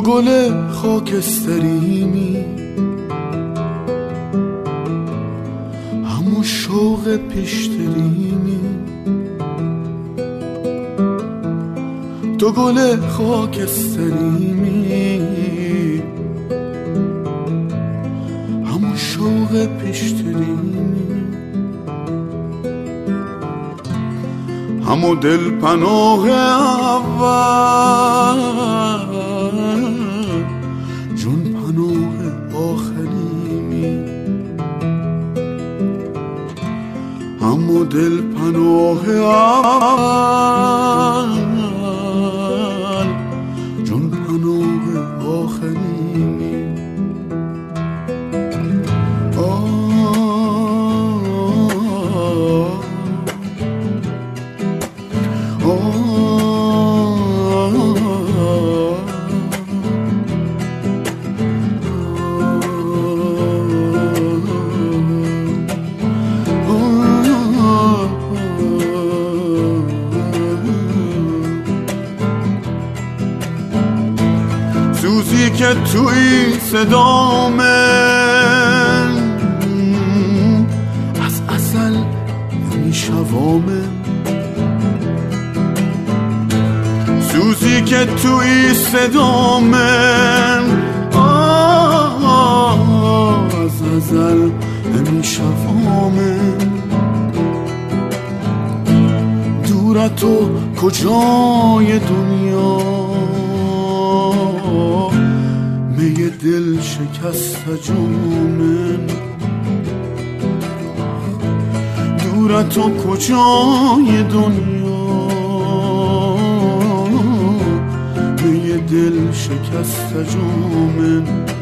گل خاکستریمی، همون شوق پیشتریمی. تو گل خاکستریمی، همون شوق پیشتریمی. همون دل پناه اول، جون پناه آخریمی. همون دل پناه اول، جون پناه آخریمی. سوزی که توی صدام از ازل میشوامه، سوزی که توی صدام از ازل میشوامه. دور تو کجای دنیا، می دل شکست جامن. دور تو کجای دنیا، می دل شکست جامن.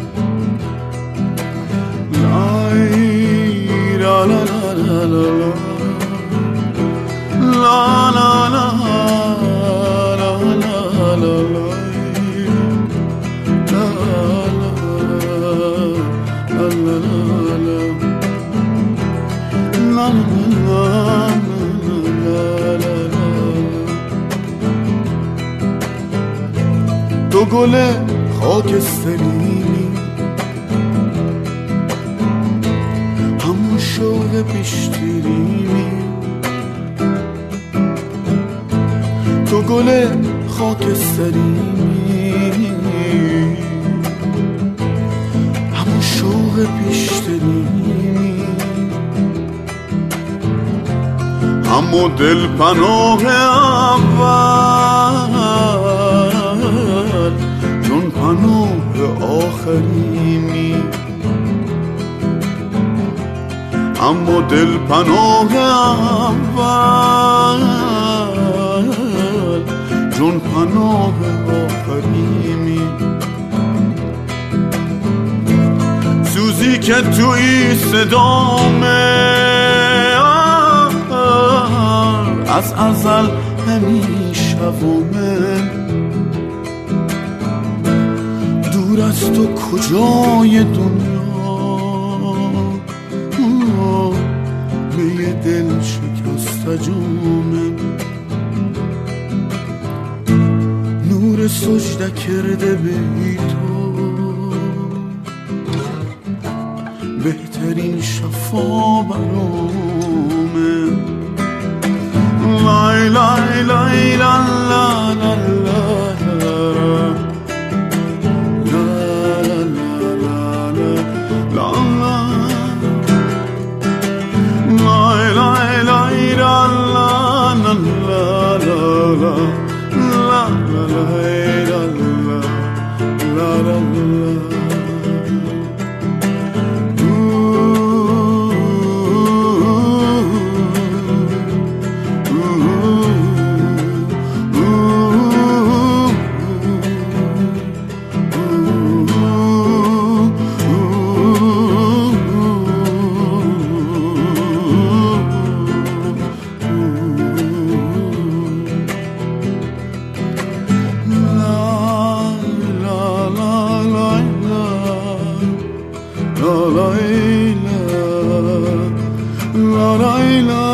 لای لا لا لا لا لا لا لا لا لا لا. تو گل خاکستریمی، همون شوق پیشتریمی. تو گل خاکستریمی، همون شوق پیشتریمی. همون دل پناه اول، جون پناه آخریمی. اما دل پناه اول، جون پناه آخریمی. سوزی که توی صدامه از ازل همیشوامه. دور از تو کجای دنیا، می دل شکست جامم. نور سجده کرده به تو، بهترین شفا برامه. لای لای لای لا لا لا la la la la la la